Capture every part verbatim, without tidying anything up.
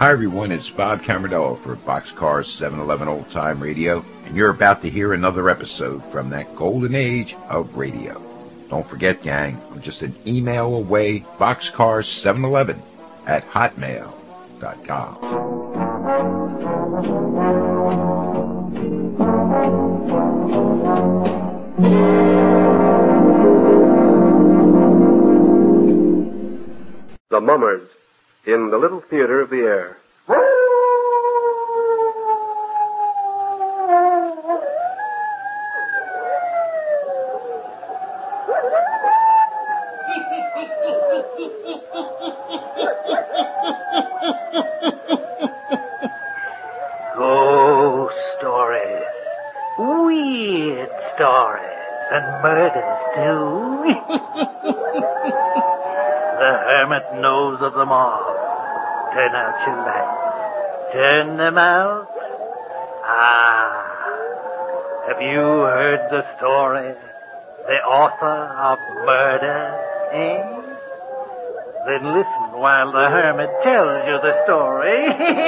Hi everyone, it's Bob Camarillo for Boxcar seven eleven Old Time Radio, and you're about to hear another episode from that golden age of radio. Don't forget, gang, I'm just an email away, boxcar seven eleven at hotmail dot com. The Mummers in the Little Theater of the Air. Ghost stories, weird stories, and murders too. The hermit knows of them all. Turn out your lights. Turn them out. Ah, have you heard the story? The author of murder, eh? Then listen while the hermit tells you the story.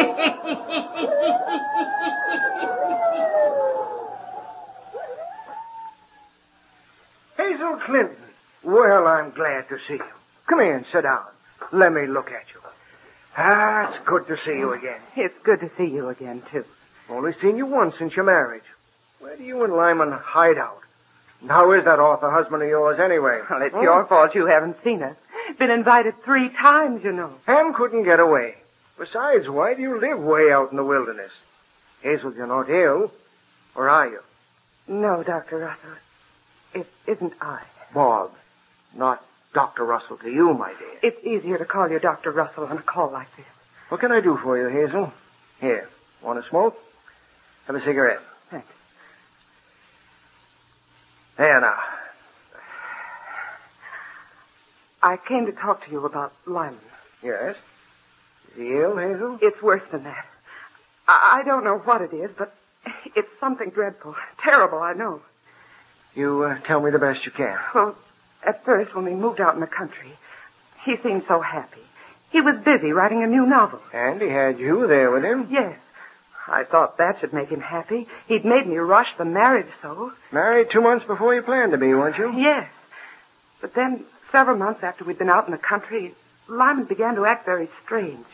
Hazel Clinton. Well, I'm glad to see you. Come here and sit down. Let me look at you. Ah, it's good to see you again. It's good to see you again, too. Only seen you once since your marriage. Where do you and Lyman hide out? And how is that author husband of yours anyway? Well, it's huh? your fault you haven't seen us. Been invited three times, you know. Ham couldn't get away. Besides, why do you live way out in the wilderness? Hazel, you're not ill. Or are you? No, Doctor Russell. It isn't I. Bob. Not Doctor Russell to you, my dear. It's easier to call you Doctor Russell on a call like this. What can I do for you, Hazel? Here. Want to smoke? Have a cigarette. Thanks. There now. I came to talk to you about Lyman. Yes? Is he ill, Hazel? It's worse than that. I, I don't know what it is, but it's something dreadful. Terrible, I know. You uh, tell me the best you can. Well, at first, when we moved out in the country, he seemed so happy. He was busy writing a new novel. And he had you there with him? Yes. I thought that should make him happy. He'd made me rush the marriage so. Married two months before you planned to be, weren't you? Yes. But then, several months after we'd been out in the country, Lyman began to act very strange.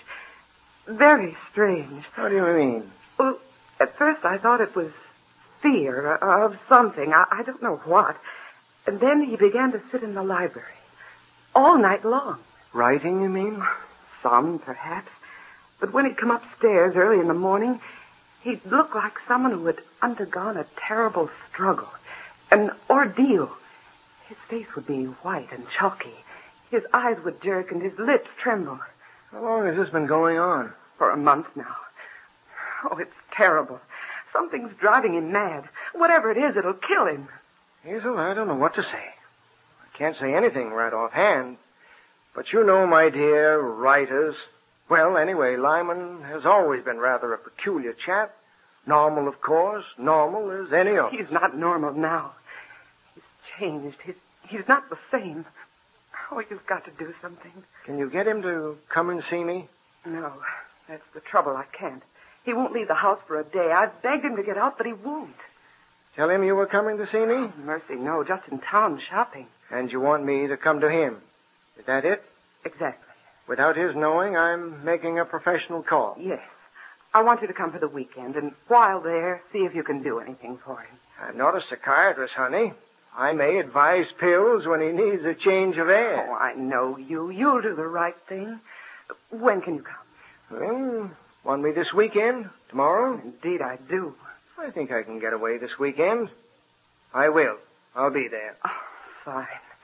Very strange. What do you mean? Well, at first I thought it was fear of something. I, I don't know what. And then he began to sit in the library. All night long. Writing, you mean? Some, perhaps. But when he'd come upstairs early in the morning, he'd look like someone who had undergone a terrible struggle. An ordeal. His face would be white and chalky. His eyes would jerk and his lips tremble. How long has this been going on? For a month now. Oh, it's terrible. Something's driving him mad. Whatever it is, it'll kill him. Hazel, I don't know what to say. I can't say anything right offhand. But you know, my dear, writers... Well, anyway, Lyman has always been rather a peculiar chap. Normal, of course. Normal as any other. He's not normal now. He's changed. He's, he's not the same. Oh, you've got to do something. Can you get him to come and see me? No, that's the trouble. I can't. He won't leave the house for a day. I've begged him to get out, but he won't. Tell him you were coming to see me? Oh, mercy, no. Just in town shopping. And you want me to come to him. Is that it? Exactly. Without his knowing, I'm making a professional call. Yes. I want you to come for the weekend, and while there, see if you can do anything for him. I'm not a psychiatrist, honey. I may advise pills when he needs a change of air. Oh, I know you. You'll do the right thing. When can you come? Well, want me this weekend? Tomorrow? Indeed, I do. I think I can get away this weekend. I will. I'll be there. Oh, fine.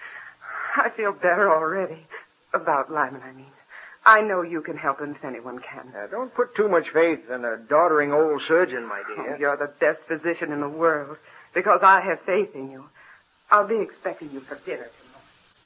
I feel better already. About Lyman, I mean. I know you can help him if anyone can. Now, don't put too much faith in a doddering old surgeon, my dear. Oh, you're the best physician in the world, because I have faith in you. I'll be expecting you for dinner tomorrow.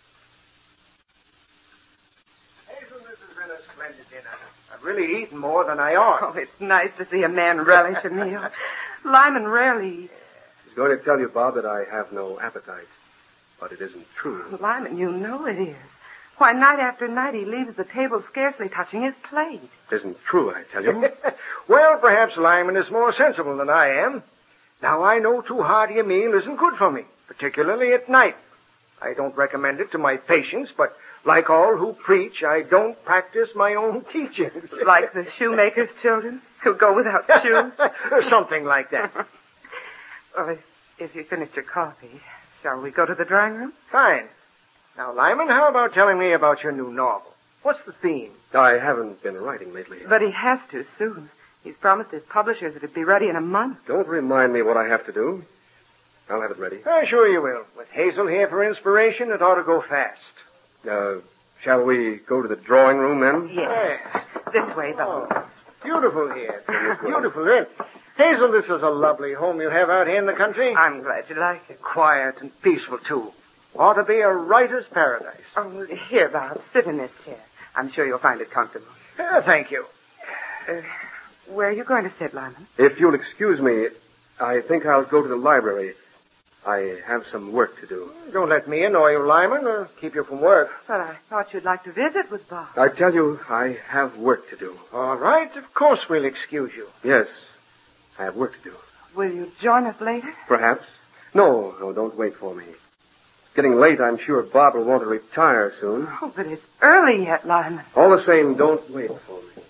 Hazel, this has been a splendid dinner. I've really eaten more than I ought. Oh, it's nice to see a man relish a meal. Lyman rarely eats. He's going to tell you, Bob, that I have no appetite. But it isn't true. Lyman, you know it is. Why, night after night he leaves the table scarcely touching his plate. Isn't true, I tell you. Well, perhaps Lyman is more sensible than I am. Now, I know too hearty a meal isn't good for me, particularly at night. I don't recommend it to my patients, but like all who preach, I don't practice my own teachings. Like the shoemaker's children who go without shoes? Something like that. Well, if, if you finished your coffee, shall we go to the drawing room? Fine. Now, Lyman, how about telling me about your new novel? What's the theme? I haven't been writing lately. But he has to soon. He's promised his publishers it'd be ready in a month. Don't remind me what I have to do. I'll have it ready. I'm sure you will. With Hazel here for inspiration, it ought to go fast. Uh, shall we go to the drawing room then? Yes. Yes. This way, Bob. Oh, beautiful here. Beautiful. Eh? Hazel, this is a lovely home you have out here in the country. I'm glad you like it. Quiet and peaceful, too. Ought to be a writer's paradise. Oh, here, Bob. Sit in this chair. I'm sure you'll find it comfortable. Uh, thank you. Uh, where are you going to sit, Lyman? If you'll excuse me, I think I'll go to the library. I have some work to do. Don't let me annoy you, Lyman, or keep you from work. But I thought you'd like to visit with Bob. I tell you, I have work to do. All right, of course we'll excuse you. Yes, I have work to do. Will you join us later? Perhaps. No, no, don't wait for me. It's getting late. I'm sure Bob will want to retire soon. Oh, but it's early yet, Lyman. All the same, don't wait for me.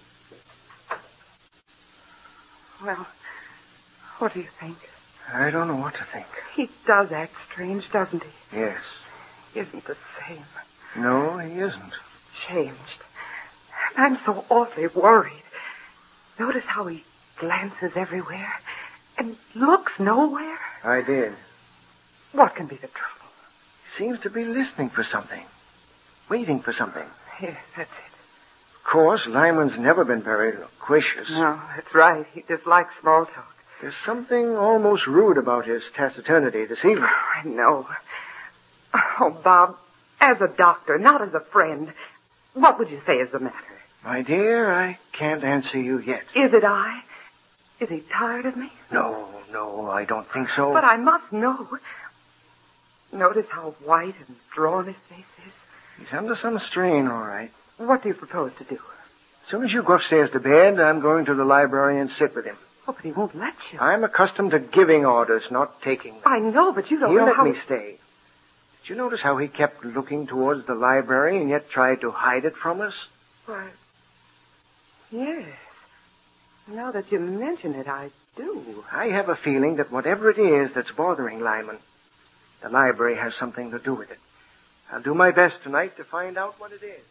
Well, what do you think? I don't know what to think. He does act strange, doesn't he? Yes. Isn't the same. No, he isn't. Changed. I'm so awfully worried. Notice how he glances everywhere and looks nowhere. I did. What can be the trouble? He seems to be listening for something. Waiting for something. Yes, that's it. Of course, Lyman's never been very loquacious. No, that's right. He dislikes small talk. There's something almost rude about his taciturnity this evening. I know. Oh, Bob, as a doctor, not as a friend, what would you say is the matter? My dear, I can't answer you yet. Is it I? Is he tired of me? No, no, I don't think so. But I must know. Notice how white and drawn his face is. He's under some strain, all right. What do you propose to do? As soon as you go upstairs to bed, I'm going to the library and sit with him. Oh, but he won't let you. I'm accustomed to giving orders, not taking them. I know, but you don't He'll know let how... me stay. Did you notice how he kept looking towards the library and yet tried to hide it from us? Why, yes. Now that you mention it, I do. I have a feeling that whatever it is that's bothering Lyman, the library has something to do with it. I'll do my best tonight to find out what it is.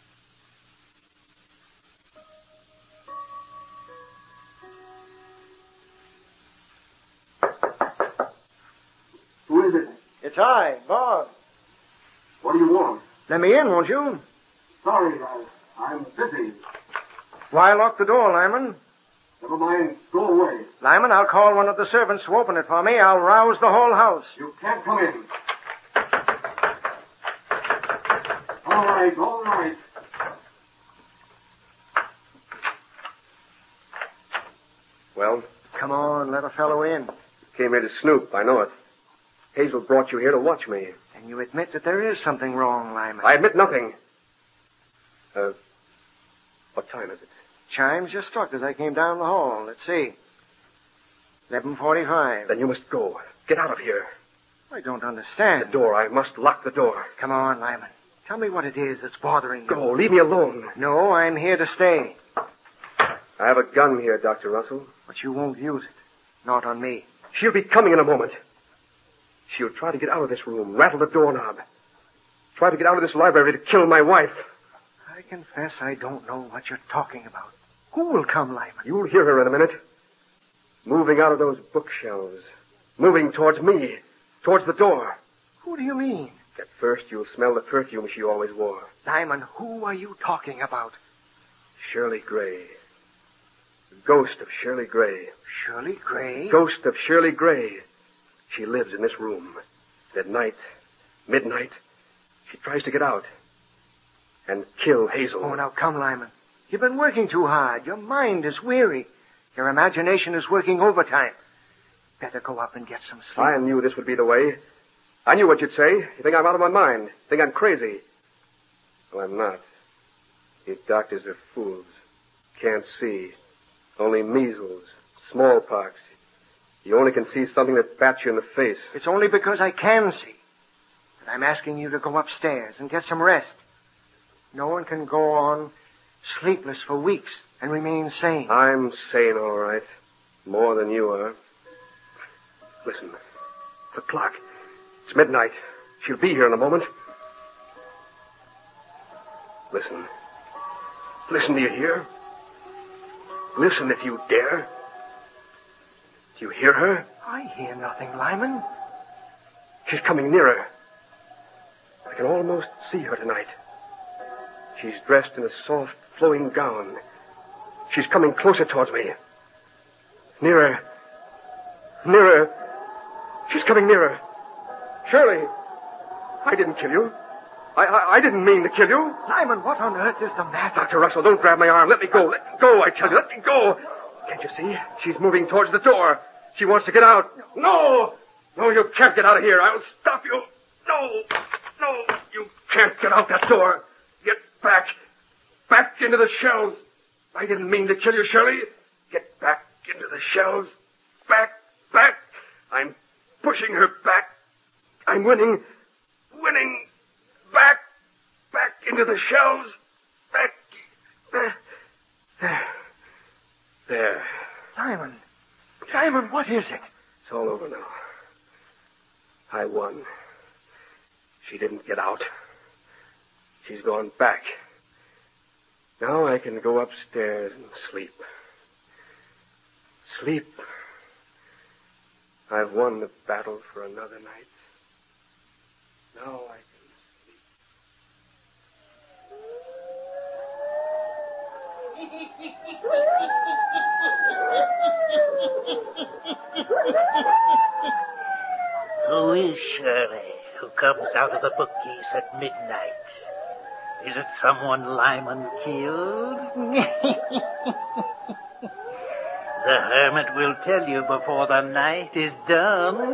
Who is it? It's I, Bob. What do you want? Let me in, won't you? Sorry, I, I'm busy. Why lock the door, Lyman? Never mind. Go away. Lyman, I'll call one of the servants to open it for me. I'll rouse the whole house. You can't come in. All right, all right. Well, Come on, let a fellow in. came here to snoop. I know it. Hazel brought you here to watch me. And you admit that there is something wrong, Lyman. I admit nothing. Uh, what time is it? Chimes just struck as I came down the hall. Let's see. eleven forty-five. Then you must go. Get out of here. I don't understand. The door. I must lock the door. Come on, Lyman. Tell me what it is that's bothering you. Go. Leave me alone. No, I'm here to stay. I have a gun here, Doctor Russell. But you won't use it. Not on me. She'll be coming in a moment. She'll try to get out of this room, rattle the doorknob. Try to get out of this library to kill my wife. I confess I don't know what you're talking about. Who will come, Lyman? You'll hear her in a minute. Moving out of those bookshelves. Moving towards me. Towards the door. Who do you mean? At first, you'll smell the perfume she always wore. Lyman, who are you talking about? Shirley Gray. The ghost of Shirley Gray. Shirley Gray? Ghost of Shirley Gray. She lives in this room. At night, midnight, she tries to get out and kill Hazel. Oh, now come, Lyman. You've been working too hard. Your mind is weary. Your imagination is working overtime. Better go up and get some sleep. I knew this would be the way. I knew what you'd say. You think I'm out of my mind. You think I'm crazy. Well, I'm not. These doctors are fools. Can't see. Only measles, smallpox. You only can see something that bats you in the face. It's only because I can see that I'm asking you to go upstairs and get some rest. No one can go on sleepless for weeks and remain sane. I'm sane, all right. More than you are. Listen. The clock. It's midnight. She'll be here in a moment. Listen. Listen, do you hear? Listen if you dare. Do you hear her? I hear nothing, Lyman. She's coming nearer. I can almost see her tonight. She's dressed in a soft, flowing gown. She's coming closer towards me. Nearer. Nearer. She's coming nearer. Shirley, I didn't kill you. I, I I didn't mean to kill you. Lyman, what on earth is the matter? Doctor Russell, don't grab my arm. Let me go. Let me go, I tell you. Let me go. Can't you see? She's moving towards the door. She wants to get out. No! No, you can't get out of here. I'll stop you. No! No! You can't get out that door. Get back. Back into the shelves. I didn't mean to kill you, Shirley. Get back into the shelves. Back, back. I'm pushing her back. I'm winning. Winning. Back. Back into the shelves. Back. There. There. There. Lyman. Lyman, what is it? It's all over now. I won. She didn't get out. She's gone back. Now I can go upstairs and sleep. Sleep. I've won the battle for another night. Now I can Who is Shirley, who comes out of the bookcase at midnight? Is it someone Lyman killed? The hermit will tell you before the night is done.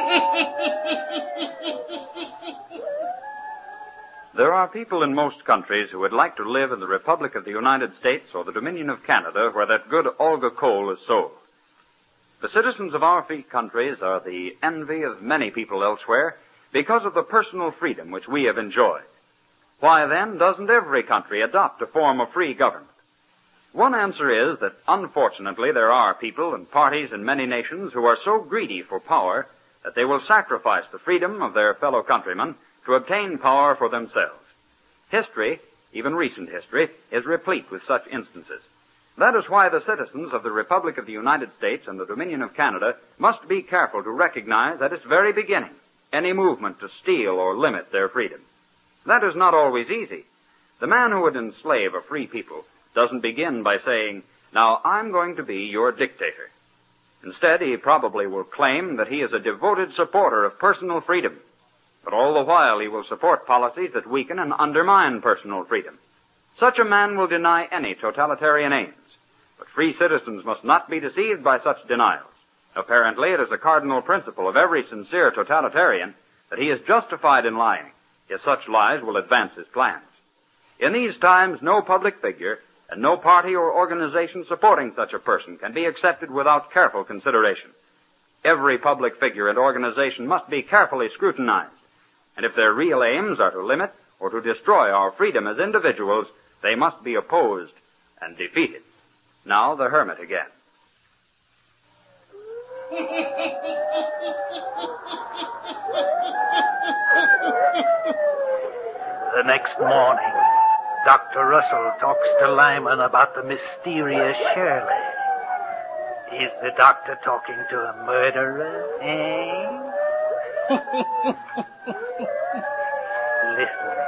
There are people in most countries who would like to live in the Republic of the United States or the Dominion of Canada where that good Olga coal is sold. The citizens of our free countries are the envy of many people elsewhere because of the personal freedom which we have enjoyed. Why then doesn't every country adopt a form of free government? One answer is that unfortunately there are people and parties in many nations who are so greedy for power that they will sacrifice the freedom of their fellow countrymen to obtain power for themselves. History, even recent history, is replete with such instances. That is why the citizens of the Republic of the United States and the Dominion of Canada must be careful to recognize at its very beginning any movement to steal or limit their freedom. That is not always easy. The man who would enslave a free people doesn't begin by saying, "Now I'm going to be your dictator." Instead, he probably will claim that he is a devoted supporter of personal freedom, but all the while he will support policies that weaken and undermine personal freedom. Such a man will deny any totalitarian aims, but free citizens must not be deceived by such denials. Apparently, it is a cardinal principle of every sincere totalitarian that he is justified in lying, if such lies will advance his plans. In these times, no public figure and no party or organization supporting such a person can be accepted without careful consideration. Every public figure and organization must be carefully scrutinized, and if their real aims are to limit or to destroy our freedom as individuals, they must be opposed and defeated. Now the hermit again. The next morning, Doctor Russell talks to Lyman about the mysterious Shirley. Is the doctor talking to a murderer, eh? Listen.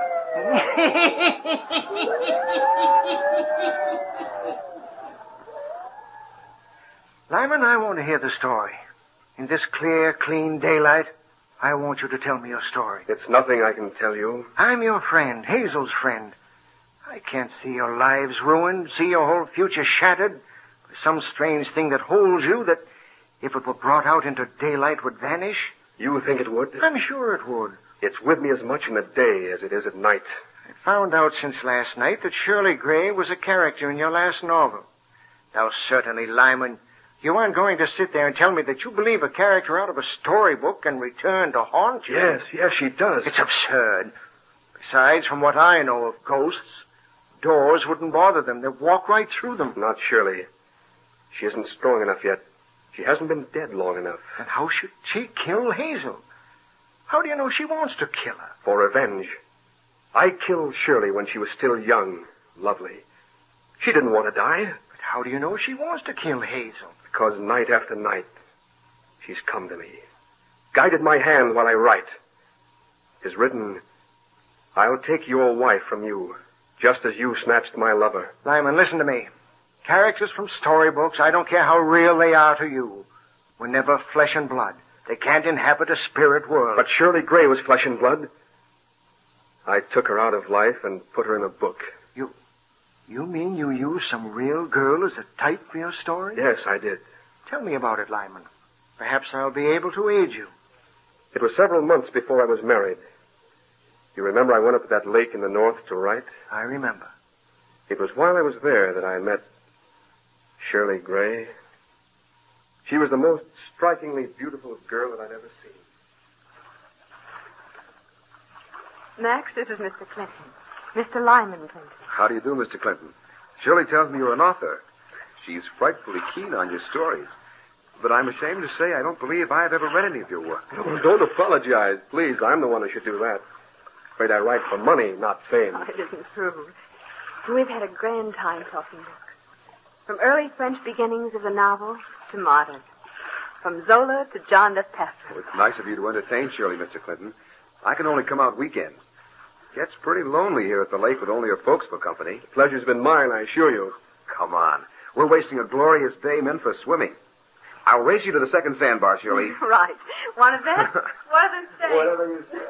Lyman, I want to hear the story. In this clear, clean daylight, I want you to tell me your story. It's nothing I can tell you. I'm your friend, Hazel's friend. I can't see your lives ruined, see your whole future shattered by some strange thing that holds you that, if it were brought out into daylight, would vanish. You think it would? I'm sure it would. It's with me as much in the day as it is at night. I found out since last night that Shirley Gray was a character in your last novel. Now, certainly, Lyman, you aren't going to sit there and tell me that you believe a character out of a storybook can return to haunt you. Yes, yes, she does. It's absurd. Besides, from what I know of ghosts, doors wouldn't bother them. They'd walk right through them. Not Shirley. She isn't strong enough yet. She hasn't been dead long enough. And how should she kill Hazel? How do you know she wants to kill her? For revenge. I killed Shirley when she was still young, lovely. She didn't want to die. But how do you know she wants to kill Hazel? Because night after night, she's come to me, guided my hand while I write. It's written, I'll take your wife from you, just as you snatched my lover. Lyman, listen to me. Characters from storybooks, I don't care how real they are to you, were never flesh and blood. They can't inhabit a spirit world. But Shirley Gray was flesh and blood. I took her out of life and put her in a book. You, you mean you used some real girl as a type for your story? Yes, I did. Tell me about it, Lyman. Perhaps I'll be able to aid you. It was several months before I was married. You remember I went up to that lake in the north to write? I remember. It was while I was there that I met Shirley Gray. She was the most strikingly beautiful girl that I'd ever seen. Max, this is Mister Clinton. Mister Lyman Clinton. How do you do, Mister Clinton? Shirley tells me you're an author. She's frightfully keen on your stories. But I'm ashamed to say I don't believe I've ever read any of your work. Oh, don't apologize. Please, I'm the one who should do that. Afraid I write for money, not fame. Oh, it isn't true. We've had a grand time talking books. From early French beginnings of the novel to modern. From Zola to John Le Peffer. Well, it's nice of you to entertain Shirley, Mister Clinton. I can only come out weekends. Gets pretty lonely here at the lake with only her folks for company. The pleasure's been mine, I assure you. Come on. We're wasting a glorious day meant for swimming. I'll race you to the second sandbar, Shirley. Right. Want to bet? What do they say? Whatever you say.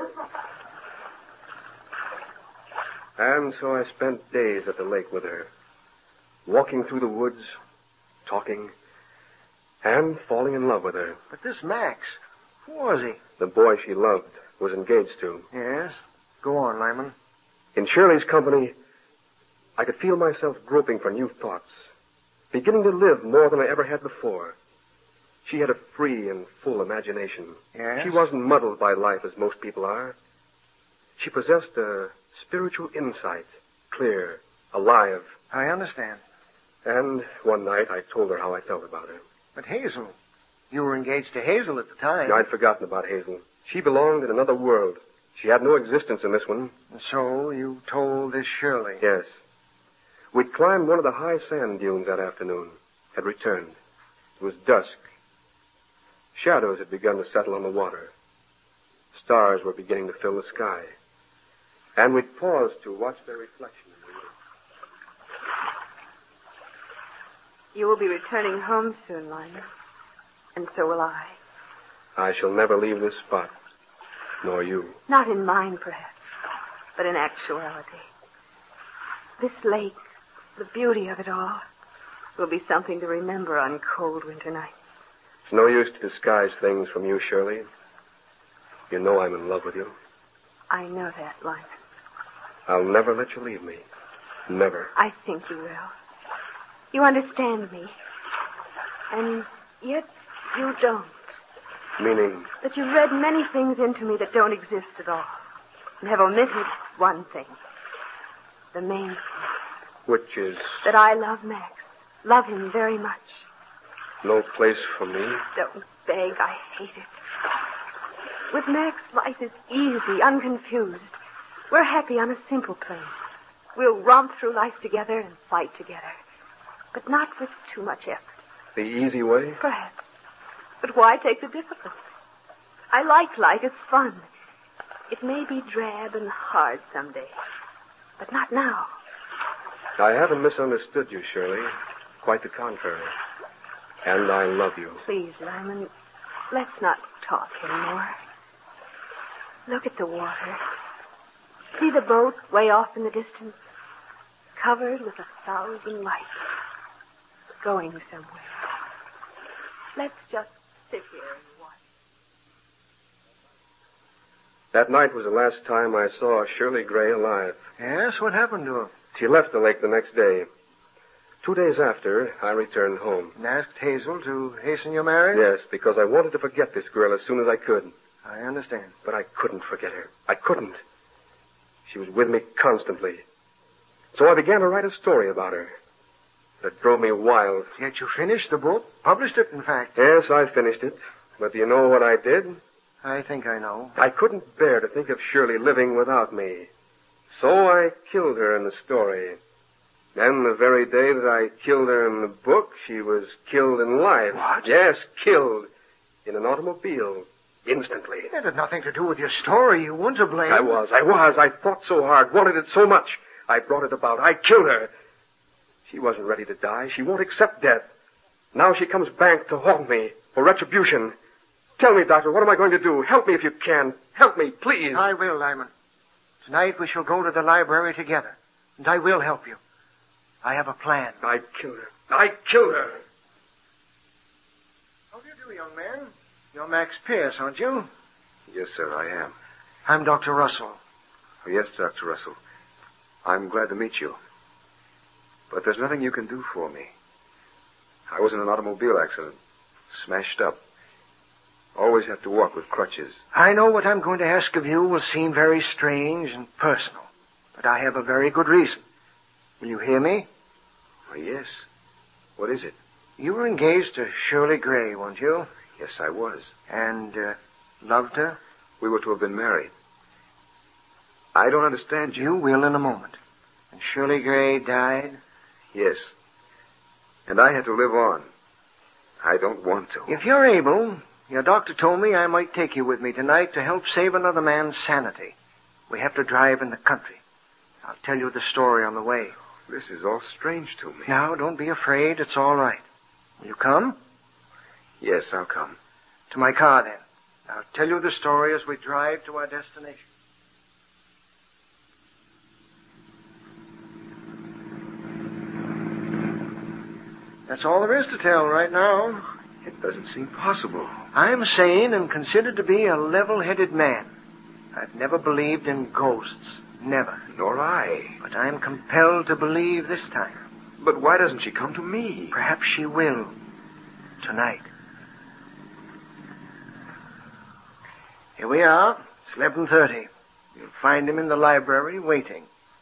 And so I spent days at the lake with her, walking through the woods, talking, and falling in love with her. But this Max, who was he? The boy she loved was engaged to. Yes? Go on, Lyman. In Shirley's company, I could feel myself groping for new thoughts, beginning to live more than I ever had before. She had a free and full imagination. Yes? She wasn't muddled by life as most people are. She possessed a spiritual insight, clear, alive. I understand. And one night I told her how I felt about her. But Hazel, you were engaged to Hazel at the time. I'd forgotten about Hazel. She belonged in another world. She had no existence in this one. And so you told this Shirley? Yes. We'd climbed one of the high sand dunes that afternoon, had returned. It was dusk. Shadows had begun to settle on the water. Stars were beginning to fill the sky. And we'd paused to watch their reflection in the water. You will be returning home soon, Lyman. And so will I. I shall never leave this spot, nor you. Not in mind, perhaps, but in actuality. This lake, the beauty of it all, will be something to remember on cold winter nights. It's no use to disguise things from you, Shirley. You know I'm in love with you. I know that, Lyman. I'll never let you leave me. Never. I think you will. You understand me. And yet you don't. Meaning? That you've read many things into me that don't exist at all. And have omitted one thing. The main thing. Which is? That I love Max. Love him very much. No place for me? Don't beg. I hate it. With Max, life is easy, unconfused. We're happy on a simple plane. We'll romp through life together and fight together. But not with too much effort. The easy way? Perhaps. But why take the difficult? I like life. It's fun. It may be drab and hard someday. But not now. I haven't misunderstood you, Shirley. Quite the contrary. And I love you. Please, Lyman, let's not talk anymore. Look at the water. See the boat way off in the distance? Covered with a thousand lights. Going somewhere. Let's just sit here and watch. That night was the last time I saw Shirley Gray alive. Yes, what happened to her? She left the lake the next day. Two days after, I returned home. And asked Hazel to hasten your marriage? Yes, because I wanted to forget this girl as soon as I could. I understand. But I couldn't forget her. I couldn't. She was with me constantly. So I began to write a story about her. It drove me wild. Yet you finished the book? Published it, in fact. Yes, I finished it. But do you know what I did? I think I know. I couldn't bear to think of Shirley living without me. So I killed her in the story. Then the very day that I killed her in the book, she was killed in life. What? Yes, killed. In an automobile. Instantly. It had nothing to do with your story. You weren't to blame. I was, I was. I fought so hard, wanted it so much. I brought it about. I killed her. She wasn't ready to die. She won't accept death. Now she comes back to haunt me for retribution. Tell me, Doctor, what am I going to do? Help me if you can. Help me, please. I will, Lyman. Tonight we shall go to the library together, and I will help you. I have a plan. I killed her. I killed her. How do you do, young man? You're Max Pierce, aren't you? Yes, sir, I am. I'm Doctor Russell. Oh, yes, Doctor Russell. I'm glad to meet you. But there's nothing you can do for me. I was in an automobile accident. Smashed up. Always have to walk with crutches. I know what I'm going to ask of you will seem very strange and personal, but I have a very good reason. Will you hear me? Oh, yes. What is it? You were engaged to Shirley Gray, weren't you? Yes, I was. And, uh, loved her? We were to have been married. I don't understand you. You will in a moment. And Shirley Gray died? Yes. And I had to live on. I don't want to. If you're able, your doctor told me I might take you with me tonight to help save another man's sanity. We have to drive in the country. I'll tell you the story on the way. This is all strange to me. Now, don't be afraid. It's all right. Will you come? Yes, I'll come. To my car, then. I'll tell you the story as we drive to our destination. That's all there is to tell right now. It doesn't seem possible. I'm sane and considered to be a level-headed man. I've never believed in ghosts. Never. Nor I. But I'm compelled to believe this time. But why doesn't she come to me? Perhaps she will. Tonight. Here we are. It's eleven thirty. You'll find him in the library waiting.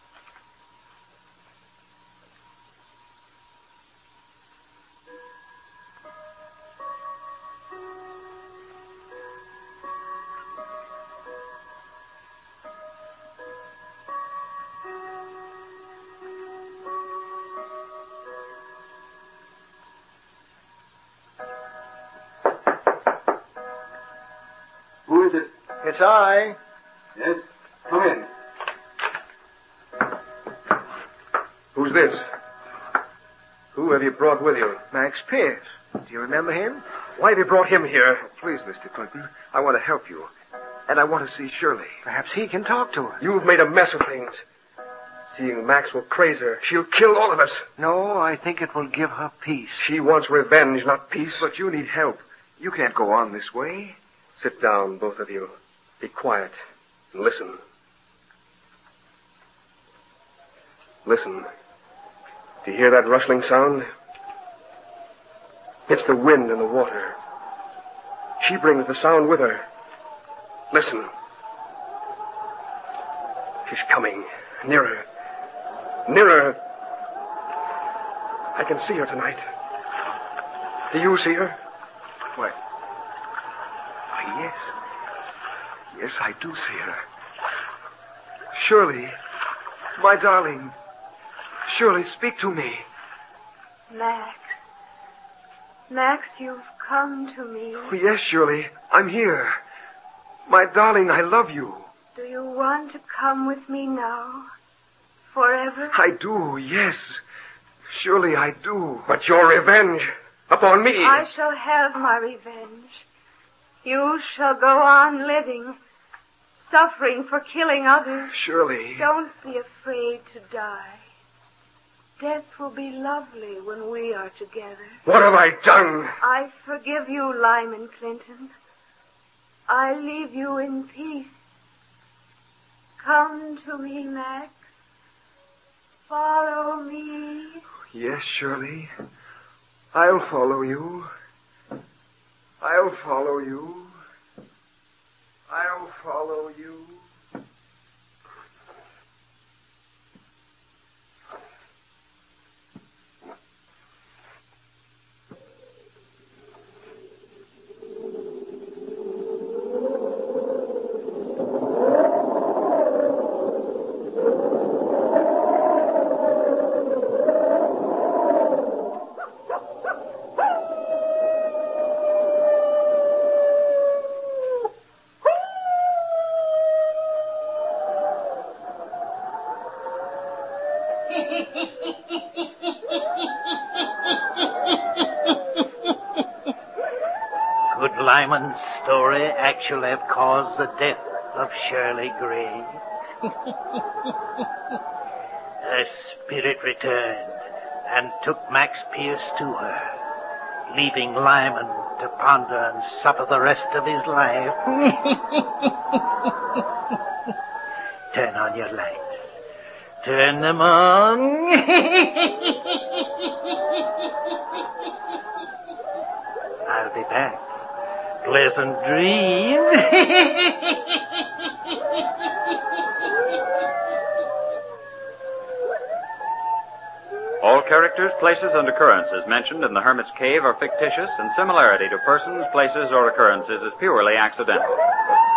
Who is it? It's I. Yes? Come in. Who's this? Who have you brought with you? Max Pierce. Do you remember him? Why have you brought him here? Oh, please, Mister Clinton. I want to help you. And I want to see Shirley. Perhaps he can talk to her. You've made a mess of things. Seeing Max will craze her. She'll kill all of us. No, I think it will give her peace. She wants revenge, not peace. But you need help. You can't go on this way. Sit down, both of you. Be quiet and listen. Listen. Do you hear that rustling sound? It's the wind and the water. She brings the sound with her. Listen. She's coming. Nearer. Nearer. I can see her tonight. Do you see her? What? Why, yes. Yes, I do see her. Shirley. My darling. Shirley, speak to me. Max. Max, you've come to me. Oh, yes, Shirley. I'm here. My darling, I love you. Do you want to come with me now? Forever? I do, yes. Surely I do. But your revenge upon me. I shall have my revenge. You shall go on living, suffering for killing others. Shirley. Don't be afraid to die. Death will be lovely when we are together. What have I done? I forgive you, Lyman Clinton. I leave you in peace Come to me, Max. Follow me. Yes, Shirley. I'll follow you. I'll follow you. I'll follow you. Could Lyman's story actually have caused the death of Shirley Gray? Her spirit returned and took Max Pierce to her, leaving Lyman to ponder and suffer the rest of his life. Turn on your lights. Turn them on. I'll be back. Pleasant dreams. All characters, places, and occurrences mentioned in The Hermit's Cave are fictitious, and similarity to persons, places, or occurrences is purely accidental.